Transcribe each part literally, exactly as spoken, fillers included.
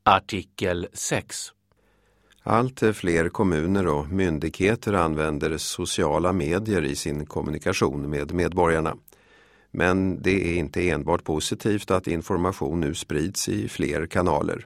Artikel sex. Allt fler kommuner och myndigheter använder sociala medier i sin kommunikation med medborgarna. Men det är inte enbart positivt att information nu sprids i fler kanaler.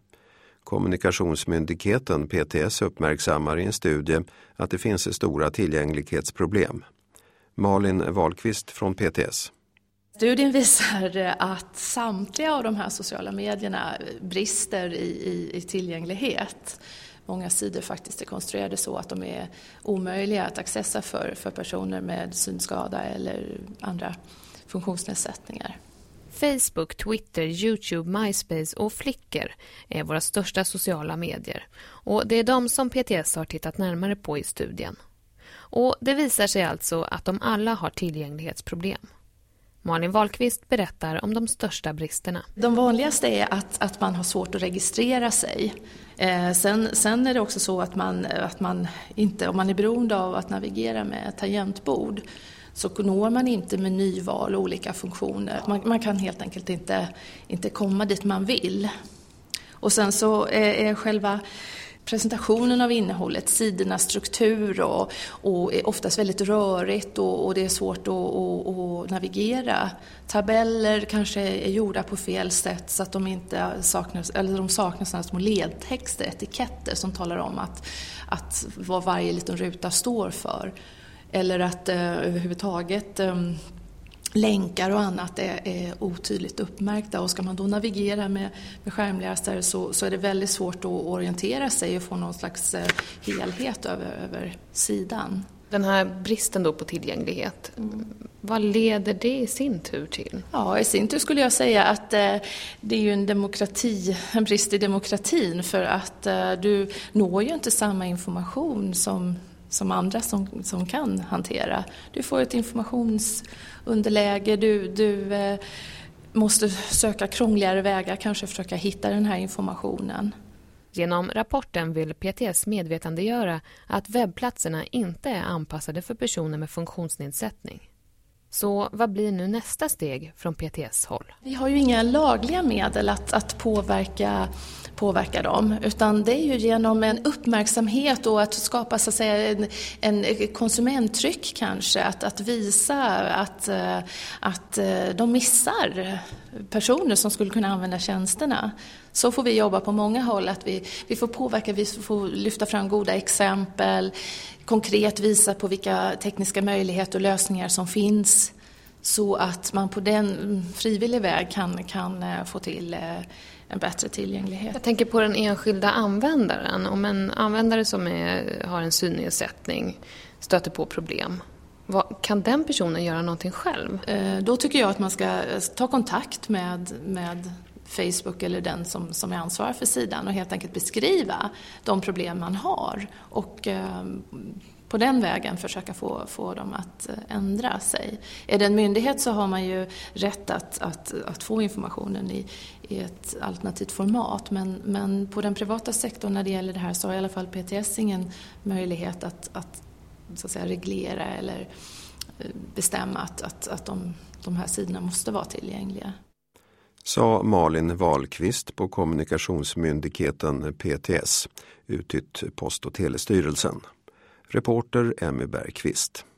Kommunikationsmyndigheten P T S uppmärksammar i en studie att det finns stora tillgänglighetsproblem. Malin Wahlqvist från P T S. Studien visar att samtliga av de här sociala medierna brister i, i, i tillgänglighet. Många sidor faktiskt är konstruerade så att de är omöjliga att accessa för, för personer med synskada eller andra funktionsnedsättningar. Facebook, Twitter, YouTube, MySpace och Flickr är våra största sociala medier. Och det är de som P T S har tittat närmare på i studien. Och det visar sig alltså att de alla har tillgänglighetsproblem. Malin Wahlqvist berättar om de största bristerna. De vanligaste är att, att man har svårt att registrera sig. Eh, sen, sen är det också så att man, att man inte, om man är beroende av att navigera med tangentbord, så når man inte med nyval och olika funktioner. Man, man kan helt enkelt inte, inte komma dit man vill. Och sen så är, är själva presentationen av innehållet, sidornas struktur och, och är oftast väldigt rörigt och, och det är svårt att, att, att navigera. Tabeller kanske är gjorda på fel sätt så att de inte saknas, eller de saknar sådana små ledtexter, etiketter som talar om att, att vad varje liten ruta står för. Eller att eh, överhuvudtaget eh, länkar och annat är, är otydligt uppmärkta. Och ska man då navigera med, med skärmläsare så, så är det väldigt svårt att orientera sig och få någon slags eh, helhet över, över sidan. Den här bristen då på tillgänglighet, mm. vad leder det i sin tur till? Ja, i sin tur skulle jag säga att eh, det är ju en demokrati, en brist i demokratin, för att eh, du når ju inte samma information som som andra som, som kan hantera. Du får ett informationsunderläge, du, du eh, måste söka krångligare vägar, kanske försöka hitta den här informationen. Genom rapporten vill P T S medvetandegöra att webbplatserna inte är anpassade för personer med funktionsnedsättning. Så vad blir nu nästa steg från P T S-håll? Vi har ju inga lagliga medel att, att påverka, påverka dem, utan det är ju genom en uppmärksamhet och att skapa så att säga, en, en konsumenttryck kanske, att, att visa att, att de missar personer som skulle kunna använda tjänsterna. Så får vi jobba på många håll, att vi, vi får påverka, vi får lyfta fram goda exempel, konkret visa på vilka tekniska möjligheter och lösningar som finns, så att man på den frivillig väg kan, kan få till en bättre tillgänglighet. Jag tänker på den enskilda användaren. Om en användare som är, har en synnedsättning stöter på problem, vad, kan den personen göra någonting själv? Då tycker jag att man ska ta kontakt med, med Facebook eller den som, som är ansvarig för sidan och helt enkelt beskriva de problem man har och eh, på den vägen försöka få, få dem att ändra sig. Är det en myndighet så har man ju rätt att, att, att få informationen i, i ett alternativt format, men, men på den privata sektorn när det gäller det här så har i alla fall P T S ingen möjlighet att, att, så att säga, reglera eller bestämma att, att, att de, de här sidorna måste vara tillgängliga. Sa Malin Wahlqvist på kommunikationsmyndigheten P T S, uttytt Post- och telestyrelsen. Reporter Emmy Bergqvist.